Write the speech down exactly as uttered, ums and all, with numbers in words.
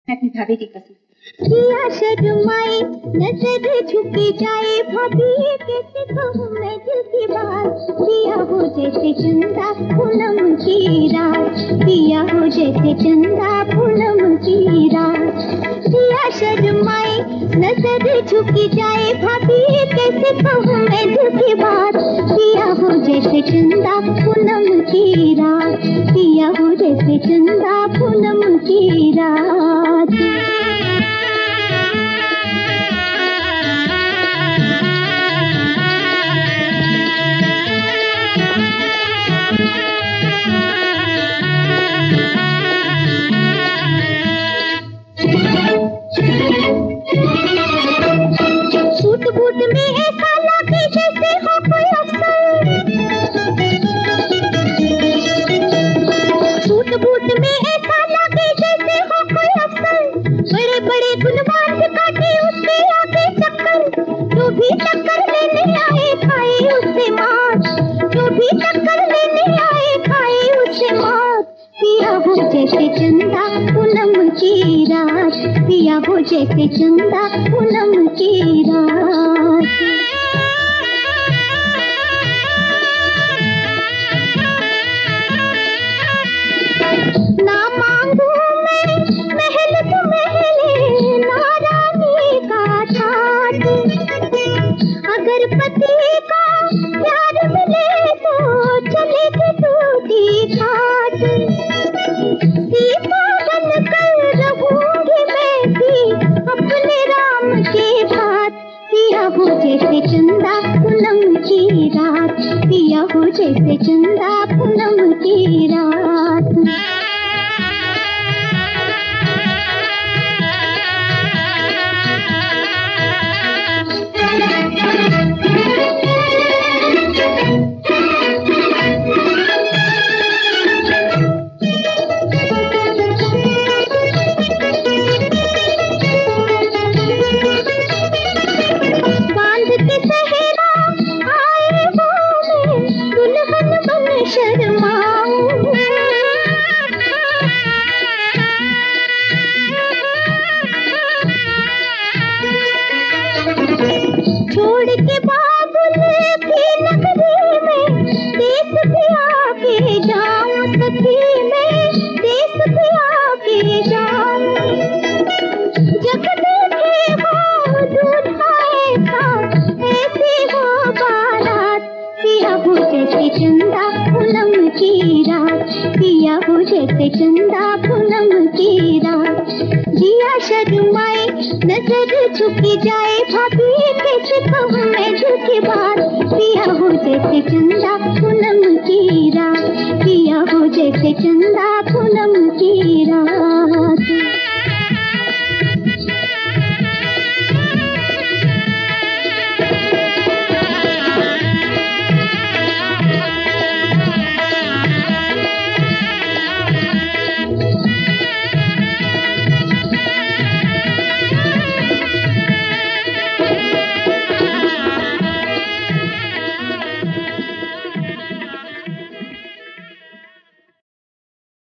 अपनी भाभी की कसम। पिया शर्माए नजर झुकी जाए भाभी कैसे कहूँ मैं दिल की बात। पिया हो जैसे चंदा पूनम की रात, पिया हो जैसे चंदा पूनम की रात। पिया शर्माए नजर झुकी जाए भाभी कैसे कहूँ मैं दिल की बात। पिया हो जैसे चंदा पूनम की रात, पिया हो जैसे चंदा पूनम की रात। सूट बूट में ऐसा लगे जैसे हो कोई अफसर, सूट बूट में ऐसा लगे जैसे हो कोई अफसर। बड़े बड़े गुणवान से काटे उसके आगे चक्कर, जो भी टक्कर लेने आए खाए उससे मार, जो भी टक्कर लेने आए खाए उससे मार। पिया हो जैसे चंदा पूनम की रात, पिया हो जैसे चंदा पूनम की रात। ना मांगू मैं महल तो महले ना रानी का ठाट, अगर पति का प्यार मिले तो चले के टूटी घाट। सीता बनकर रहूंगी मैं भी अपने राम के भात। पिया हो जैसे चंदा पूनम की रात, पिया हो जैसे चंदा पूनम की रात। बांध के सहरा आए हो मैं दुल्हन बन शर्माऊं, छोड़ के बाबुल की नगरी में देश भी आके जाऊं सखी में, देश भी आके जाऊं। जब देखे हो दूल्हा ऐसा ऐसी हो बारात। पिया हो जैसे चंदा पूनम की रात, पिया हो जैसे चंदा पूनम की रात। जिया शर्माए नजर झुकी जाए भाभी कैसे कहूँ मैं दिल की बात। पिया हो जैसे चंदा पूनम की रात, पिया हो जैसे चंदा पूनम की